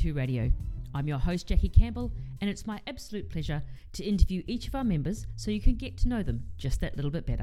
Two Radio. I'm your host, Jackie Campbell, and it's my absolute pleasure to interview each of our members so you can get to know them just that little bit better.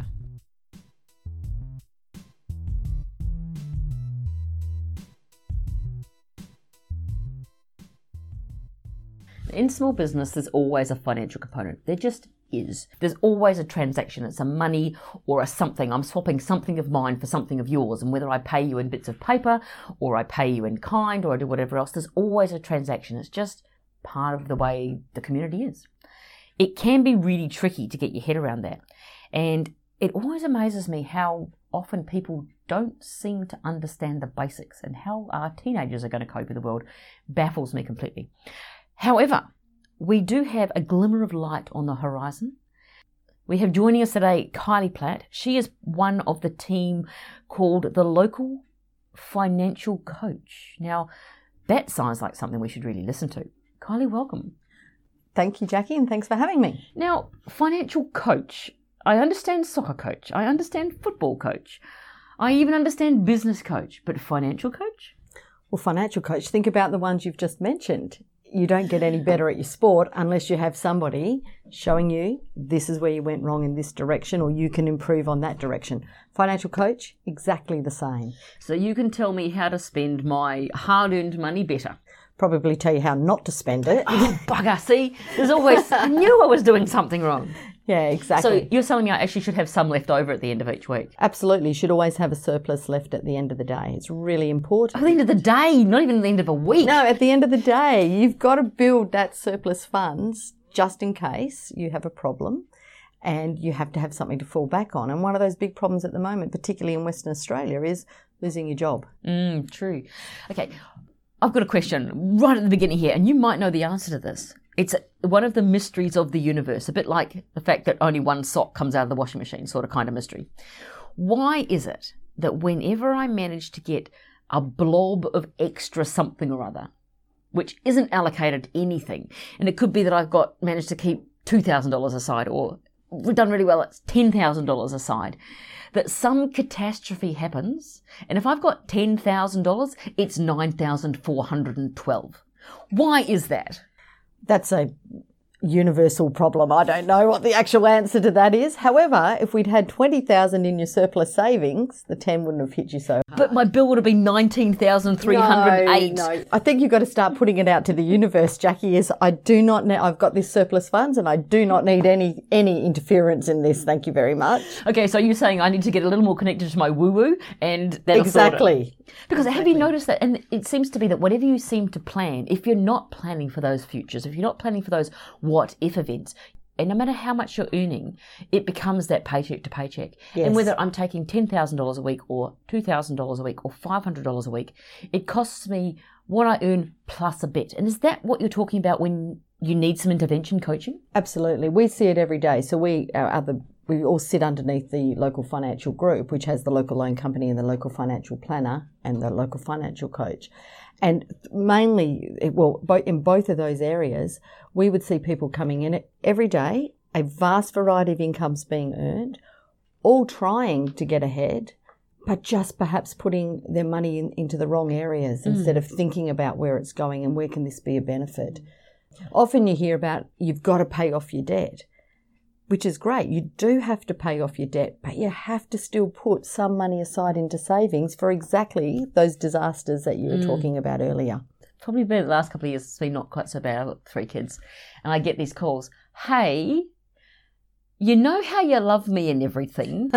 In small business, there's always a financial component. There just is. There's always a transaction. It's a money or a something. I'm swapping something of mine for something of yours. And whether I pay you in bits of paper or I pay you in kind or I do whatever else, there's always a transaction. It's just part of the way the community is. It can be really tricky to get your head around that. And it always amazes me how often people don't seem to understand the basics, and how our teenagers are going to cope with the world baffles me completely. However, we do have a glimmer of light on the horizon. We have joining us today Kylie Platt. She is one of the team called the Local Financial Coach. Now, that sounds like something we should really listen to. Kylie, welcome. Thank you, Jackie, and thanks for having me. Now, financial coach. I understand soccer coach. I understand football coach. I even understand business coach. But financial coach? Well, financial coach, think about the ones you've just mentioned. You don't get any better at your sport unless you have somebody showing you this is where you went wrong in this direction, or you can improve on that direction. Financial coach, exactly the same. So you can tell me how to spend my hard-earned money better. Probably tell you how not to spend it. Oh, bugger, see? There's always... I knew I was doing something wrong. Yeah, exactly. So you're telling me I actually should have some left over at the end of each week? Absolutely. You should always have a surplus left at the end of the day. It's really important. At the end of the day, not even at the end of a week. No, at the end of the day, you've got to build that surplus funds just in case you have a problem, and you have to have something to fall back on. And one of those big problems at the moment, particularly in Western Australia, is losing your job. True. Okay, I've got a question right at the beginning here, and you might know the answer to this. It's one of the mysteries of the universe, a bit like the fact that only one sock comes out of the washing machine, sort of kind of mystery. Why is it that whenever I manage to get a blob of extra something or other, which isn't allocated to anything, and it could be that I've managed to keep $2,000 aside, or we've done really well, it's $10,000 aside, that some catastrophe happens, and if I've got $10,000, it's $9,412. Why is that? That's a universal problem. I don't know what the actual answer to that is. However, if we'd had 20,000 in your surplus savings, the 10 wouldn't have hit you so hard. But my bill would have been 19,308. No. I think you've got to start putting it out to the universe, Jackie, I've got this surplus funds and I do not need any interference in this. Thank you very much. Okay, so you're saying I need to get a little more connected to my woo-woo, and that'll Exactly. sort it. Because have you noticed that, and it seems to be that whatever you seem to plan, if you're not planning for those futures, if you're not planning for those what-if events, and no matter how much you're earning, it becomes that paycheck to paycheck. Yes. And whether I'm taking $10,000 a week or $2,000 a week or $500 a week, it costs me what I earn plus a bit. And is that what you're talking about when you need some intervention coaching? Absolutely. We see it every day. So we all sit underneath the local financial group, which has the local loan company and the local financial planner and the local financial coach. And mainly, in both of those areas, we would see people coming in every day, a vast variety of incomes being earned, all trying to get ahead, but just perhaps putting their money into the wrong areas instead of thinking about where it's going and where can this be a benefit. Often you hear about you've got to pay off your debt, which is great. You do have to pay off your debt, but you have to still put some money aside into savings for exactly those disasters that you were talking about earlier. Probably been the last couple of years, it's been not quite so bad. I've got 3 kids, and I get these calls. Hey, you know how you love me and everything?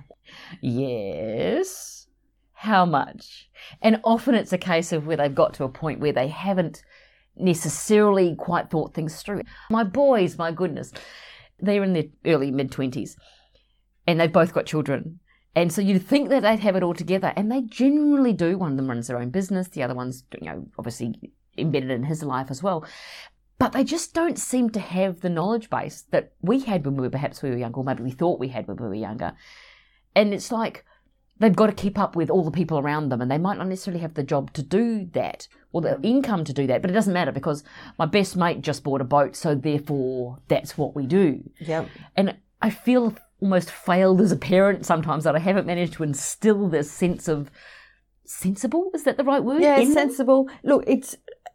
Yes. How much? And often it's a case of where they've got to a point where they haven't necessarily quite thought things through. My boys, my goodness, they're in their early mid-20s and they've both got children. And so you'd think that they'd have it all together, and they generally do. One of them runs their own business. The other one's, obviously embedded in his life as well. But they just don't seem to have the knowledge base that we had when we were younger, or maybe we thought we had when we were younger. And it's like they've got to keep up with all the people around them, and they might not necessarily have the job to do that or the income to do that. But it doesn't matter because my best mate just bought a boat, so therefore that's what we do. Yep. And I feel almost failed as a parent sometimes that I haven't managed to instill this sense of sensible. Is that the right word? Yeah, sensible. Look,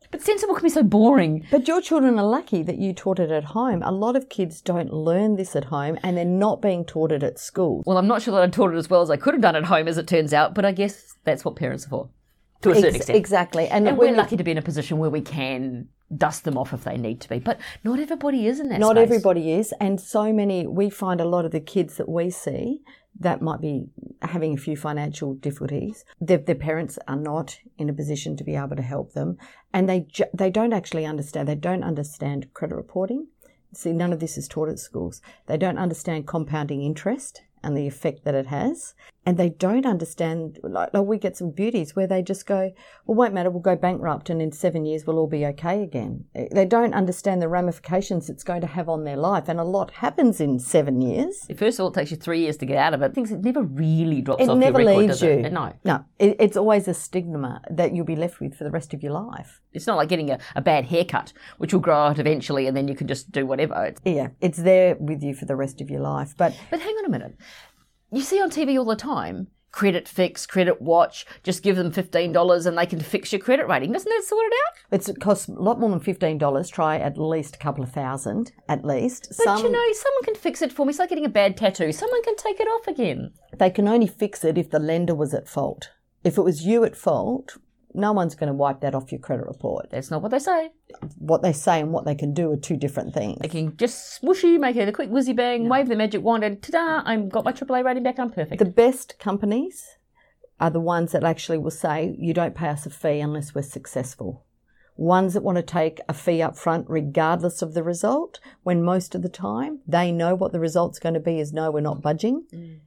But sensible can be so boring. But your children are lucky that you taught it at home. A lot of kids don't learn this at home and they're not being taught it at school. Well, I'm not sure that I taught it as well as I could have done at home, as it turns out, but I guess that's what parents are for, to a certain extent. Exactly. And we're lucky to be in a position where we can dust them off if they need to be. But not everybody is in that Not space. everybody is. And so many, we find a lot of the kids that we see that might be having a few financial difficulties, their parents are not in a position to be able to help them. And they don't actually understand. They don't understand credit reporting. See, none of this is taught at schools. They don't understand compounding interest and the effect that it has. And they don't understand, like we get some beauties where they just go, well, won't matter, we'll go bankrupt and in 7 years we'll all be okay again. They don't understand the ramifications it's going to have on their life. And a lot happens in 7 years. First of all, it takes you 3 years to get out of it. Things it never really drops It off never your record, leaves does you. it? No. No, it's always a stigma that you'll be left with for the rest of your life. It's not like getting a bad haircut, which will grow out eventually and then you can just do whatever. Yeah, it's there with you for the rest of your life. But hang on a minute. You see on TV all the time, Credit Fix, Credit Watch, just give them $15 and they can fix your credit rating. Doesn't that sort it out? it costs a lot more than $15. Try at least a couple of thousand, at least. But someone can fix it for me. It's like getting a bad tattoo. Someone can take it off again. They can only fix it if the lender was at fault. If it was you at fault, no one's going to wipe that off your credit report. That's not what they say. What they say and what they can do are two different things. They can just swooshy, make it a quick whizzy bang, wave the magic wand, and ta-da, I've got my AAA rating back, I'm perfect. The best companies are the ones that actually will say, you don't pay us a fee unless we're successful. Ones that want to take a fee up front regardless of the result, when most of the time they know what the result's going to be is no, we're not budging.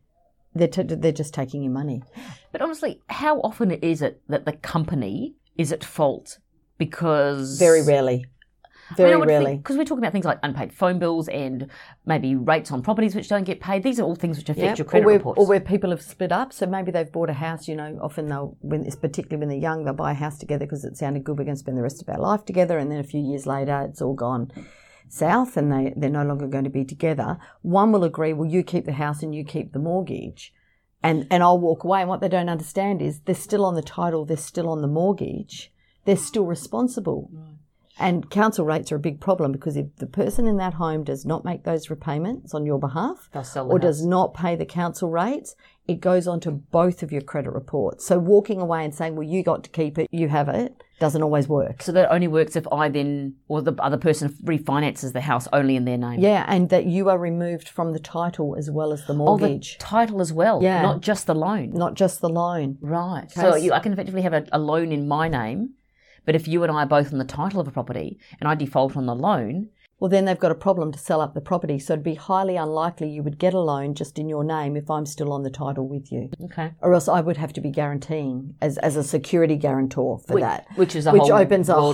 They're just taking your money. But honestly, how often is it that the company is at fault? Because... Very rarely. Very rarely. Because we're talking about things like unpaid phone bills and maybe rates on properties which don't get paid. These are all things which affect your credit reports. Or where people have split up. So maybe they've bought a house, often particularly when they're young, they'll buy a house together because it sounded good, we're going to spend the rest of our life together. And then a few years later, it's all gone south and they're no longer going to be together. One will agree, well, you keep the house and you keep the mortgage and I'll walk away. And what they don't understand is they're still on the title, they're still on the mortgage, they're still responsible. Right. And council rates are a big problem because if the person in that home does not make those repayments on your behalf or does not pay the council rates, it goes onto both of your credit reports. So walking away and saying, well, you got to keep it, you have it, doesn't always work. So that only works if I then, or the other person refinances the house only in their name. Yeah, and that you are removed from the title as well as the mortgage. Oh, the title as well, not just the loan. Not just the loan. Right. So I can effectively have a loan in my name, but if you and I are both on the title of a property and I default on the loan... Well, then they've got a problem to sell up the property. So it'd be highly unlikely you would get a loan just in your name if I'm still on the title with you. Okay. Or else I would have to be guaranteeing as a security guarantor for that. Which is opens a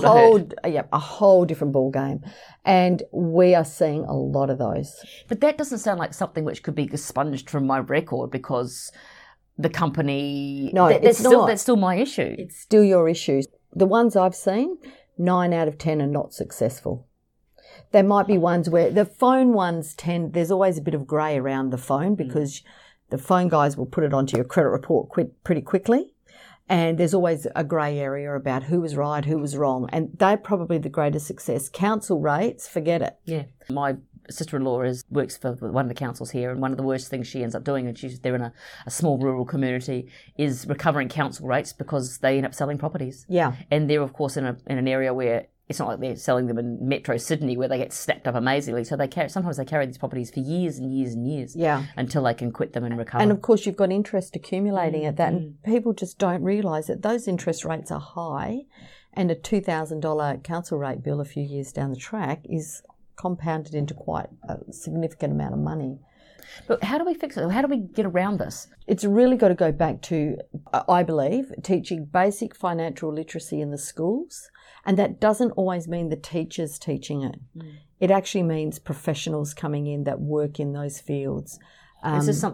whole different ball game. And we are seeing a lot of those. But that doesn't sound like something which could be expunged from my record because the company... No, it's not. That's still my issue. It's still your issue. The ones I've seen, 9 out of 10 are not successful. There might be ones where the phone ones there's always a bit of grey around the phone because the phone guys will put it onto your credit report pretty quickly. And there's always a grey area about who was right, who was wrong. And they're probably the greatest success. Council rates, forget it. Yeah. My sister-in-law works for one of the councils here, and one of the worst things she ends up doing, and they're in a small rural community, is recovering council rates because they end up selling properties. Yeah. And they're, of course, in an area where it's not like they're selling them in Metro Sydney where they get snapped up amazingly. So sometimes they carry these properties for years and years and years until they can quit them and recover. And, of course, you've got interest accumulating at that, and people just don't realise that those interest rates are high, and a $2,000 council rate bill a few years down the track is compounded into quite a significant amount of money. But how do we fix it? How do we get around this? It's really got to go back to, I believe, teaching basic financial literacy in the schools. And that doesn't always mean the teachers teaching it. It actually means professionals coming in that work in those fields. Is this something that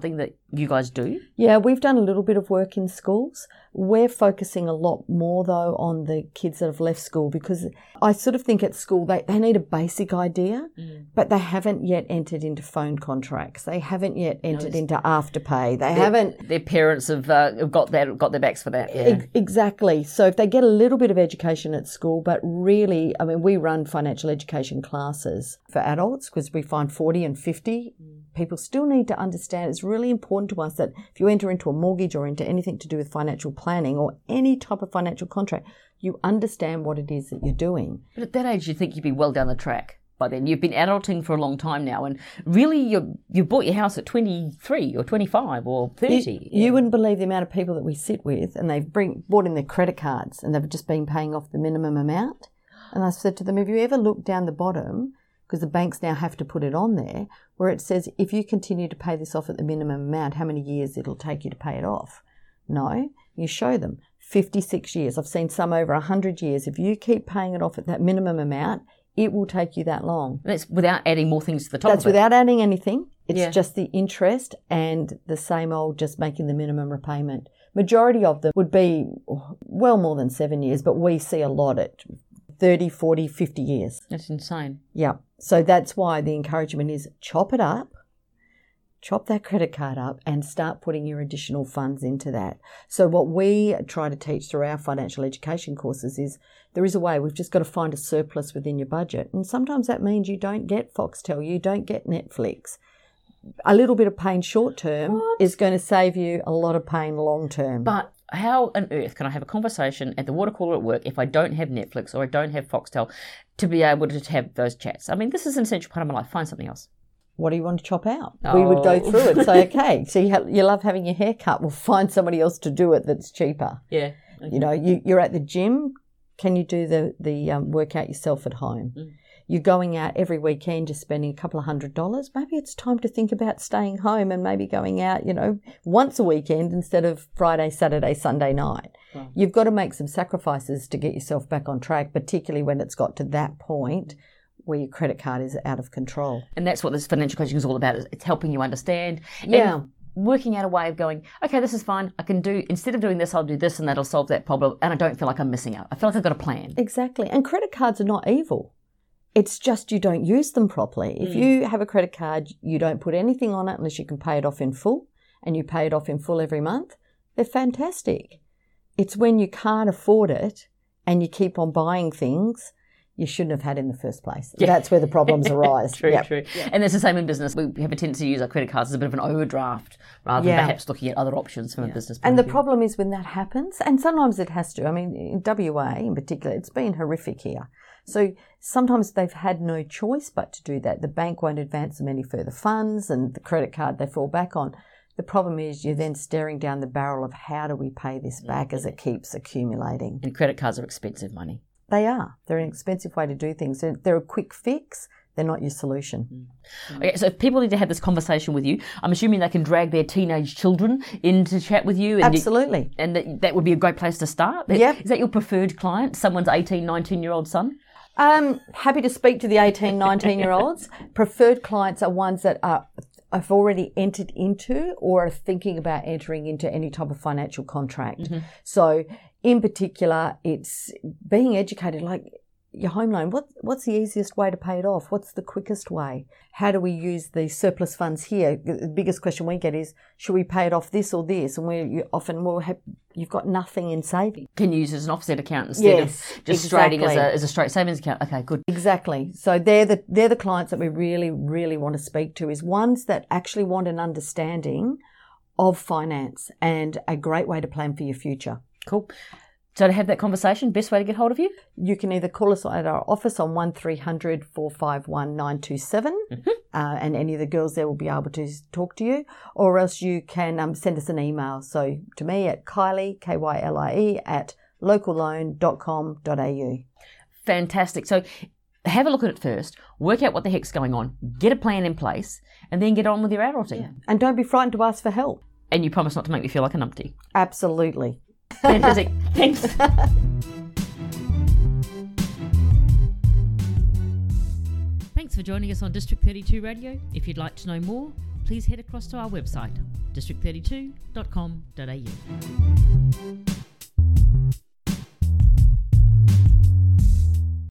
you guys do? Yeah, we've done a little bit of work in schools. We're focusing a lot more, though, on the kids that have left school, because I sort of think at school they need a basic idea, but they haven't yet entered into phone contracts. They haven't yet entered into Afterpay. They haven't. Their parents have got their backs for that. Yeah. Exactly. So if they get a little bit of education at school, but really, I mean, we run financial education classes for adults because we find 40 and 50 people still need to understand. It's really important to us that if you enter into a mortgage or into anything to do with financial planning or any type of financial contract, you understand what it is that you're doing. But at that age, you think you'd be well down the track by then. You've been adulting for a long time now, and really you bought your house at 23 or 25 or 30. You wouldn't believe the amount of people that we sit with, and they've bought in their credit cards and they've just been paying off the minimum amount. And I said to them, have you ever looked down the bottom, because the banks now have to put it on there, where it says if you continue to pay this off at the minimum amount, how many years it'll take you to pay it off? No, you show them 56 years. I've seen some over 100 years. If you keep paying it off at that minimum amount, it will take you that long. That's without adding more things to the top of it. That's without adding anything. It's just the interest and the same old, just making the minimum repayment. Majority of them would be well more than 7 years, but we see a lot at 30, 40, 50 years. That's insane. Yeah. So that's why the encouragement is chop it up, chop that credit card up and start putting your additional funds into that. So what we try to teach through our financial education courses is there is a way. We've just got to find a surplus within your budget. And sometimes that means you don't get Foxtel, you don't get Netflix. A little bit of pain short term is going to save you a lot of pain long term. But how on earth can I have a conversation at the water cooler at work if I don't have Netflix or I don't have Foxtel to be able to have those chats? I mean, this is an essential part of my life. Find something else. What do you want to chop out? We would go through it. Say, okay, so you love having your hair cut. We'll find somebody else to do it that's cheaper. Yeah. Okay. You know, you're at the gym. Can you do the workout yourself at home? You're going out every weekend, just spending a couple of $100. Maybe it's time to think about staying home and maybe going out, once a weekend instead of Friday, Saturday, Sunday night. Wow. You've got to make some sacrifices to get yourself back on track, particularly when it's got to that point where your credit card is out of control. And that's what this financial coaching is all about. It's helping you understand. Yeah. And working out a way of going, okay, this is fine. I can do, instead of doing this, I'll do this and that'll solve that problem. And I don't feel like I'm missing out. I feel like I've got a plan. Exactly. And credit cards are not evil. It's just you don't use them properly. If you have a credit card, you don't put anything on it unless you can pay it off in full, and you pay it off in full every month. They're fantastic. It's when you can't afford it and you keep on buying things you shouldn't have had in the first place. Yeah. That's where the problems arise. True. Yeah. And it's the same in business. We have a tendency to use our credit cards as a bit of an overdraft rather than perhaps looking at other options from a business point And of the view. problem is when that happens, and sometimes it has to. I mean, in WA in particular, it's been horrific here. So sometimes they've had no choice but to do that. The bank won't advance them any further funds, and the credit card they fall back on. The problem is you're then staring down the barrel of how do we pay this back as it keeps accumulating. And credit cards are expensive money. They are. They're an expensive way to do things. They're a quick fix. They're not your solution. Okay, so if people need to have this conversation with you, I'm assuming they can drag their teenage children in to chat with you. And Absolutely. And that would be a great place to start. Yep. Is that your preferred client, someone's 18, 19-year-old son? Happy to speak to the 18, 19-year-olds. Preferred clients are ones that have already entered into or are thinking about entering into any type of financial contract. Mm-hmm. So in particular, it's being educated, like your home loan. What's the easiest way to pay it off? What's the quickest way? How do we use the surplus funds here? The biggest question we get is, should we pay it off this or this? And you've got nothing in savings. Can you use it as an offset account instead of just straighting as a straight savings account? Okay, good. Exactly. So they're the clients that we really, really want to speak to, is ones that actually want an understanding of finance and a great way to plan for your future. Cool. So to have that conversation, best way to get hold of you? You can either call us at our office on 1300 451 927 and any of the girls there will be able to talk to you, or else you can send us an email. So to me at Kylie, Kylie, at localloan.com.au. Fantastic. So have a look at it first, work out what the heck's going on, get a plan in place, and then get on with your adulting. Yeah. And don't be frightened to ask for help. And you promise not to make me feel like a numpty. Absolutely. Fantastic. Thanks. Thanks for joining us on District 32 Radio. If you'd like to know more, please head across to our website, district32.com.au.